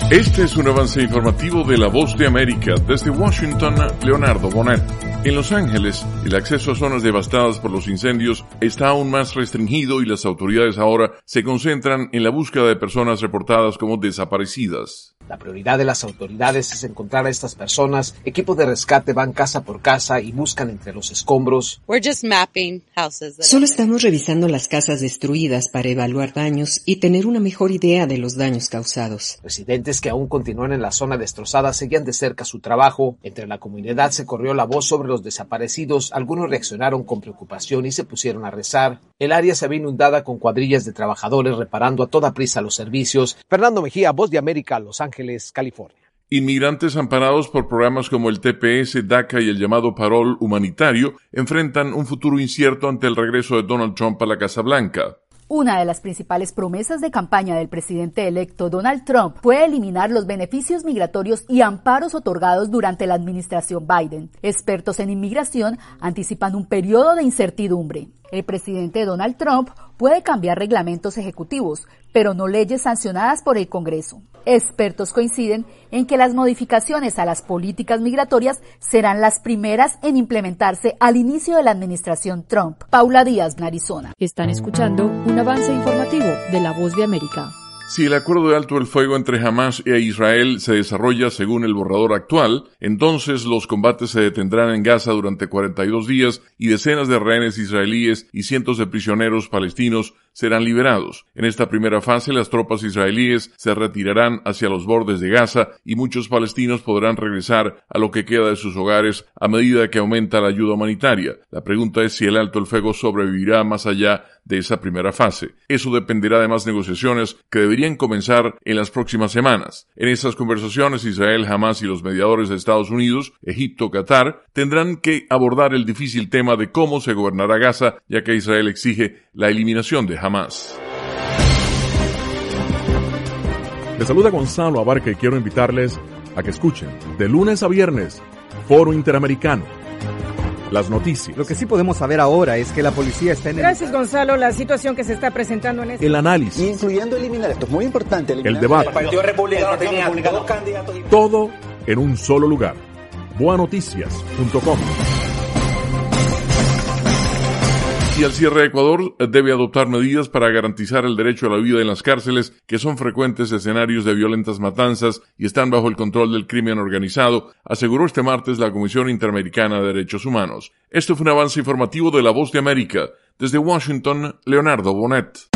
Este es un avance informativo de La Voz de América. Desde Washington, Leonardo Bonet. En Los Ángeles, el acceso a zonas devastadas por los incendios está aún más restringido y las autoridades ahora se concentran en la búsqueda de personas reportadas como desaparecidas. La prioridad de las autoridades es encontrar a estas personas. Equipos de rescate van casa por casa y buscan entre los escombros. Solo estamos revisando las casas destruidas para evaluar daños y tener una mejor idea de los daños causados. Residentes que aún continúan en la zona destrozada seguían de cerca su trabajo. Entre la comunidad se corrió la voz sobre los desaparecidos. Algunos reaccionaron con preocupación y se pusieron a rezar. El área se ve inundada con cuadrillas de trabajadores reparando a toda prisa los servicios. Fernando Mejía, Voz de América, Los Ángeles, California. Inmigrantes amparados por programas como el TPS, DACA y el llamado Parol Humanitario enfrentan un futuro incierto ante el regreso de Donald Trump a la Casa Blanca. Una de las principales promesas de campaña del presidente electo Donald Trump fue eliminar los beneficios migratorios y amparos otorgados durante la administración Biden. Expertos en inmigración anticipan un periodo de incertidumbre. El presidente Donald Trump puede cambiar reglamentos ejecutivos, pero no leyes sancionadas por el Congreso. Expertos coinciden en que las modificaciones a las políticas migratorias serán las primeras en implementarse al inicio de la administración Trump. Paula Díaz, Arizona. Están escuchando un avance informativo de La Voz de América. Si el acuerdo de alto el fuego entre Hamas e Israel se desarrolla según el borrador actual, entonces los combates se detendrán en Gaza durante 42 días y decenas de rehenes israelíes y cientos de prisioneros palestinos serán liberados. En esta primera fase, las tropas israelíes se retirarán hacia los bordes de Gaza y muchos palestinos podrán regresar a lo que queda de sus hogares a medida que aumenta la ayuda humanitaria. La pregunta es si el alto el fuego sobrevivirá más allá de esa primera fase. Eso dependerá de más negociaciones que deberían comenzar en las próximas semanas. En esas conversaciones, Israel, Hamas y los mediadores de Estados Unidos, Egipto, Qatar, tendrán que abordar el difícil tema de cómo se gobernará Gaza, ya que Israel exige la eliminación de Hamas. Les saluda Gonzalo Abarca y quiero invitarles a que escuchen de lunes a viernes Foro Interamericano. Las noticias. Lo que sí podemos saber ahora es que la policía está en Gracias, Gonzalo. La situación que se está presentando en el análisis. Incluyendo eliminar, esto es muy importante. El debate. El Partido Republicano tenía dos candidatos. Todo en un solo lugar. Boanoticias.com. Y al cierre, Ecuador debe adoptar medidas para garantizar el derecho a la vida en las cárceles, que son frecuentes escenarios de violentas matanzas y están bajo el control del crimen organizado, aseguró este martes la Comisión Interamericana de Derechos Humanos. Esto fue un avance informativo de La Voz de América. Desde Washington, Leonardo Bonet.